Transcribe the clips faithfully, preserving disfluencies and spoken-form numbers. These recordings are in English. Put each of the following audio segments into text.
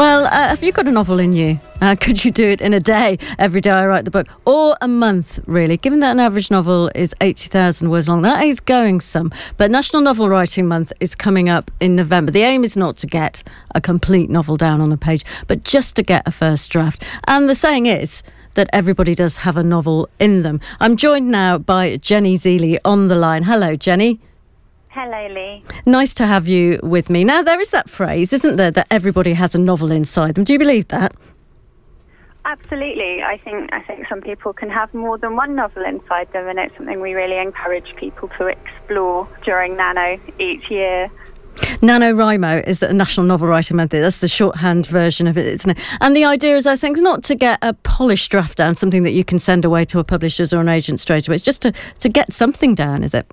Well, uh, have you got a novel in you? Uh, could you do it in a day, every day I write the book? Or a month, really? Given that an average novel is eighty thousand words long, that is going some. But National Novel Writing Month is coming up in November. The aim is not to get a complete novel down on a page, but just to get a first draft. And the saying is that everybody does have a novel in them. I'm joined now by Jenny Zealey on the line. Hello, Jenny. Hello, Lee. Nice to have you with me. Now, there is that phrase, isn't there, that everybody has a novel inside them. Do you believe that? Absolutely. I think I think some people can have more than one novel inside them, and it's something we really encourage people to explore during Nano each year. NaNoWriMo is a National Novel Writing Month. That's the shorthand version of it, isn't it? And the idea, as I was saying, is not to get a polished draft down, something that you can send away to a publisher's or an agent straight away. It's just to, to get something down, is it?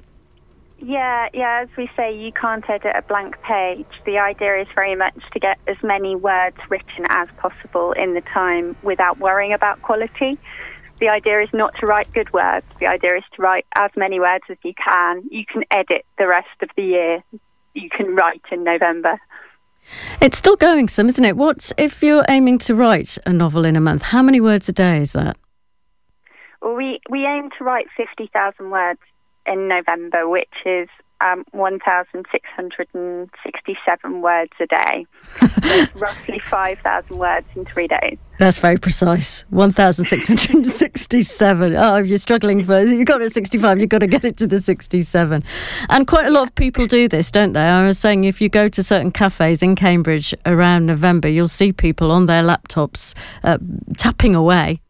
Yeah, yeah, as we say, you can't edit a blank page. The idea is very much to get as many words written as possible in the time without worrying about quality. The idea is not to write good words. The idea is to write as many words as you can. You can edit the rest of the year. You can write in November. It's still going some, isn't it? What if you're aiming to write a novel in a month? How many words a day is that? Well, we, we aim to write fifty thousand words in November, which is um, one thousand six hundred sixty-seven words a day. So it's roughly five thousand words in three days. That's very precise. one thousand six hundred sixty-seven. Oh, if you're struggling for, you've got it at sixty-five, you've got to get it to the sixty-seven. And quite a lot of people do this, don't they? I was saying if you go to certain cafes in Cambridge around November, you'll see people on their laptops uh, tapping away.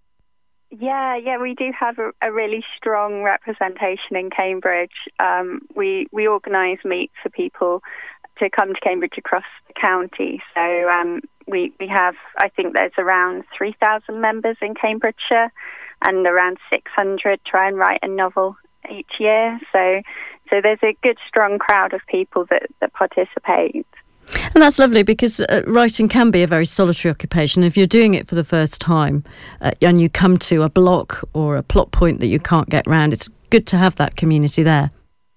Yeah, yeah, we do have a, a really strong representation in Cambridge. Um, we we organise meets for people to come to Cambridge across the county. So um, we we have, I think there's around three thousand members in Cambridgeshire, and around six hundred try and write a novel each year. So so there's a good, strong crowd of people that, that participate. And that's lovely because uh, writing can be a very solitary occupation. If you're doing it for the first time uh, and you come to a block or a plot point that you can't get round, it's good to have that community there.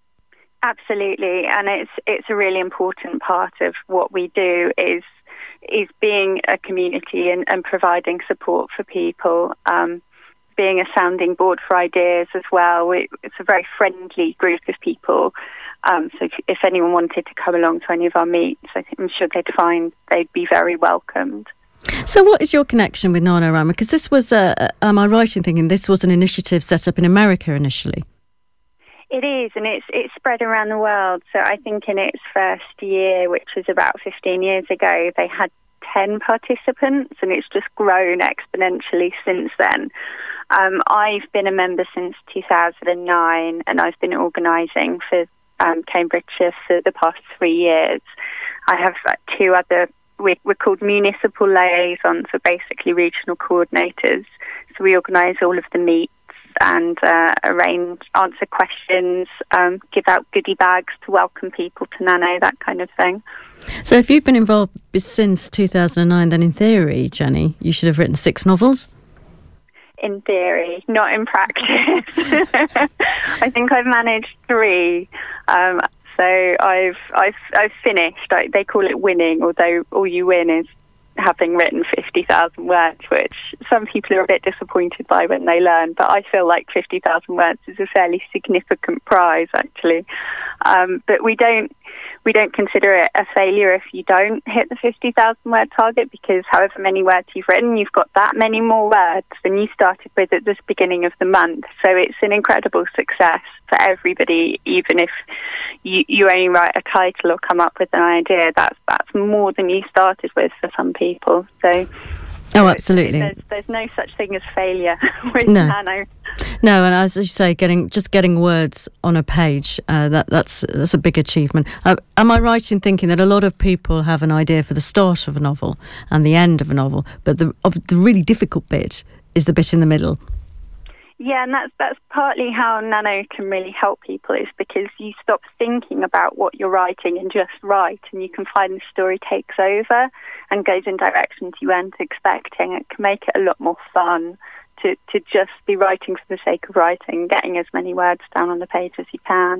Absolutely, and it's it's a really important part of what we do is is being a community and, and providing support for people, um, being a sounding board for ideas as well. We, it's a very friendly group of people. Um, so if, if anyone wanted to come along to any of our meets, I think I'm sure they'd find they'd be very welcomed. So what is your connection with NaNoWriMo? Because this was, a, am I right in thinking this was an initiative set up in America initially? It is, and it's it's spread around the world. So I think in its first year, which was about fifteen years ago, they had ten participants, and it's just grown exponentially since then. Um, I've been a member since two thousand nine, and I've been organising for Um, Cambridgeshire for the past three years. I have uh, two other, we're, we're called municipal liaisons, so basically regional coordinators. So we organise all of the meets and uh, arrange, answer questions, um, give out goodie bags to welcome people to Nano, that kind of thing. So if you've been involved since two thousand nine, then in theory, Jenny, you should have written six novels? In theory, not in practice. I think I've managed three. Um, so I've I've I've finished. I, they call it winning, although all you win is having written fifty thousand words, which some people are a bit disappointed by when they learn. But I feel like fifty thousand words is a fairly significant prize, actually. Um, but we don't. We don't consider it a failure if you don't hit the fifty thousand word target, because however many words you've written, you've got that many more words than you started with at the beginning of the month. So it's an incredible success for everybody, even if you, you only write a title or come up with an idea. That's, that's more than you started with for some people. So Oh, absolutely. There's, there's no such thing as failure with no. Nano. No, and as you say, getting just getting words on a page, uh, that that's that's a big achievement. Uh, am I right in thinking that a lot of people have an idea for the start of a novel and the end of a novel, but the of the really difficult bit is the bit in the middle? Yeah, and that's that's partly how Nano can really help people, is because you stop thinking about what you're writing and just write, and you can find the story takes over and goes in directions you weren't expecting. It can make it a lot more fun to, to just be writing for the sake of writing, getting as many words down on the page as you can.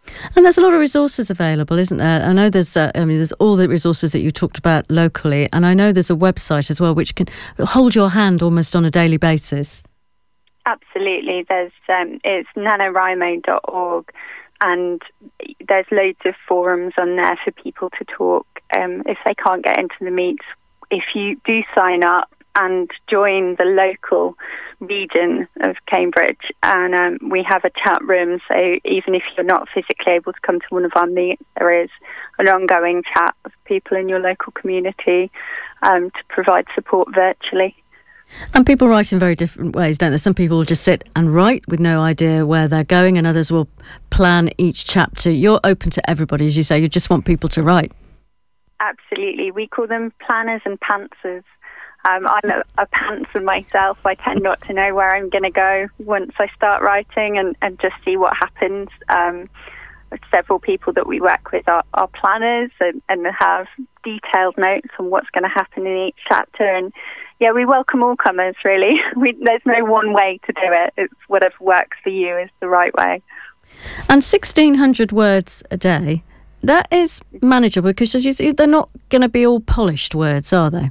And there's a lot of resources available, isn't there? I know there's, uh, I mean, there's all the resources that you talked about locally, and I know there's a website as well which can hold your hand almost on a daily basis. Absolutely. There's um, it's nanowrimo dot org, and there's loads of forums on there for people to talk um, if they can't get into the meets. If you do sign up and join the local region of Cambridge, and um, we have a chat room, so even if you're not physically able to come to one of our meets, there is an ongoing chat of people in your local community um, to provide support virtually. And people write in very different ways, don't they? Some people will just sit and write with no idea where they're going, and others will plan each chapter. You're open to everybody, as you say. You just want people to write. Absolutely. We call them planners and pantsers. Um, I'm a, a pantser myself. I tend not to know where I'm going to go once I start writing and, and just see what happens. Um, several people that we work with are, are planners and, and have detailed notes on what's going to happen in each chapter. And yeah, we welcome all comers, really. We, there's no one way to do it. It's whatever works for you is the right way. And sixteen hundred words a day, that is manageable because as you see, they're not going to be all polished words, are they?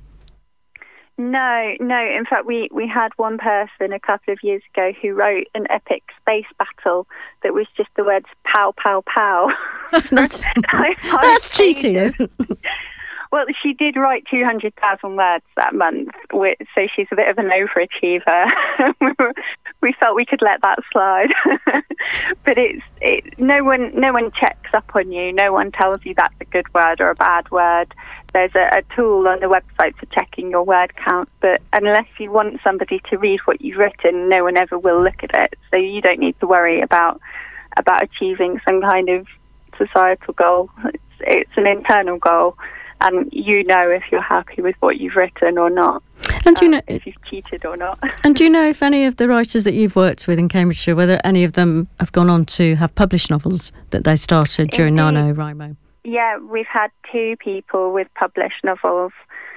No, no. In fact, we, we had one person a couple of years ago who wrote an epic space battle that was just the words pow, pow, pow. that's that's cheating. Well, she did write two hundred thousand words that month, so she's a bit of an overachiever. We felt we could let that slide. But it's it, no one no one checks up on you. No one tells you that's a good word or a bad word. There's a, a tool on the website for checking your word count, but unless you want somebody to read what you've written, no one ever will look at it. So you don't need to worry about about achieving some kind of societal goal. It's, it's an internal goal. And you know if you're happy with what you've written or not. And do you know um, if you've cheated or not? And do you know if any of the writers that you've worked with in Cambridgeshire, whether any of them have gone on to have published novels that they started during NaNoWriMo? Yeah, we've had two people with published novels.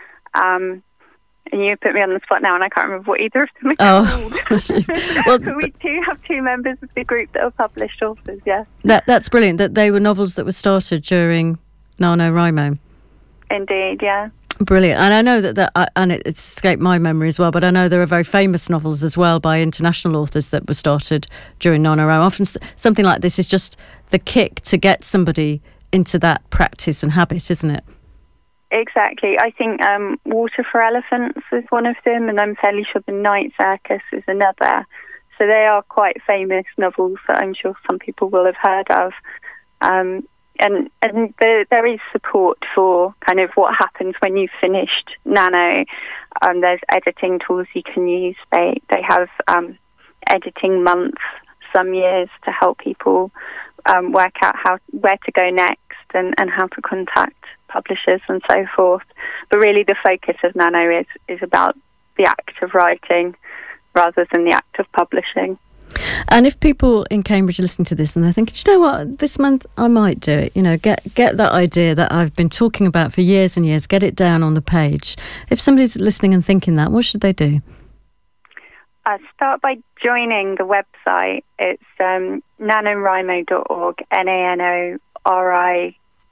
Um, and you put me on the spot now, and I can't remember what either of them are oh, called. well, but we do have two members of the group that are published authors. Yes, that that's brilliant. That they were novels that were started during NaNoWriMo. Indeed, yeah. Brilliant. And I know that, that uh, and it, it's escaped my memory as well, but I know there are very famous novels as well by international authors that were started during NaNoWriMo. Often something like this is just the kick to get somebody into that practice and habit, isn't it? Exactly. I think um, Water for Elephants is one of them, and I'm fairly sure The Night Circus is another. So they are quite famous novels that I'm sure some people will have heard of. Um And and the, there is support for kind of what happens when you've finished Nano. Um, there's editing tools you can use. They they have um, editing months some years to help people um, work out how where to go next and, and how to contact publishers and so forth. But really the focus of Nano is, is about the act of writing rather than the act of publishing. And if people in Cambridge are listening to this and they're thinking, do you know what, this month I might do it, you know, get get that idea that I've been talking about for years and years, get it down on the page. If somebody's listening and thinking that, what should they do? Uh, start by joining the website. It's um, nanowrimo dot org, N A N O R I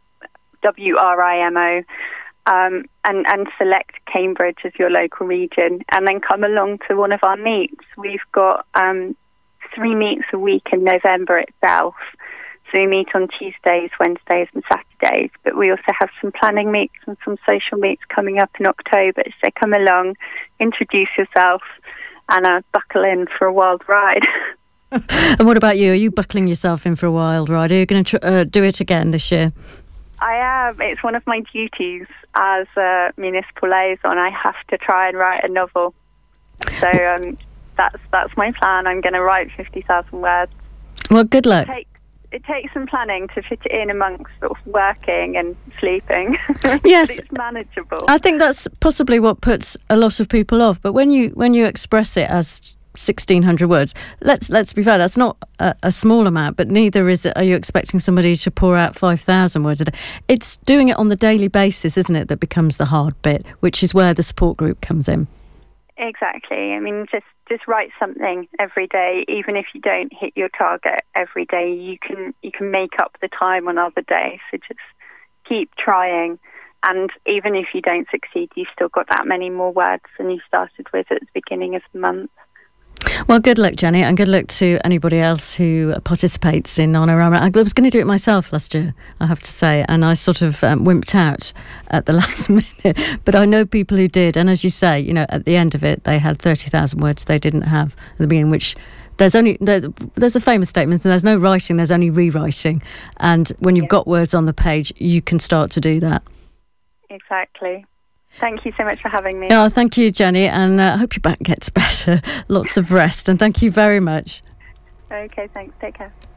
W R I M O, um, and, and select Cambridge as your local region, and then come along to one of our meets. We've got Um, three meets a week in November itself. So we meet on Tuesdays, Wednesdays and Saturdays, but we also have some planning meets and some social meets coming up in October. So come along, introduce yourself and uh, buckle in for a wild ride. And what about you? Are you buckling yourself in for a wild ride? Are you going to tr- uh, do it again this year? I am. It's one of my duties as a municipal liaison. I have to try and write a novel. So um That's that's my plan. I'm going to write fifty thousand words. Well, good luck. It, take, it takes some planning to fit it in amongst sort of working and sleeping. Yes, but it's manageable. I think that's possibly what puts a lot of people off. But when you when you express it as sixteen hundred words, let's let's be fair, that's not a, a small amount. But neither is it. Are you expecting somebody to pour out five thousand words a day? It's doing it on the daily basis, isn't it? That becomes the hard bit, which is where the support group comes in. Exactly. I mean, just just write something every day. Even if you don't hit your target every day, you can you can make up the time on other days. So just keep trying. And even if you don't succeed, you've still got that many more words than you started with at the beginning of the month. Well, good luck, Jenny, and good luck to anybody else who participates in NaNoWriMo. I was going to do it myself last year, I have to say, and I sort of um, wimped out at the last minute. But I know people who did, and as you say, you know, at the end of it, they had thirty thousand words they didn't have at the beginning, which there's only there's, there's a famous statement, and there's no writing, there's only rewriting. And when you've Yeah. got words on the page, you can start to do that. Exactly. Thank you so much for having me. Oh, thank you, Jenny, and I uh, hope your back gets better. Lots of rest, and thank you very much. Okay, thanks. Take care.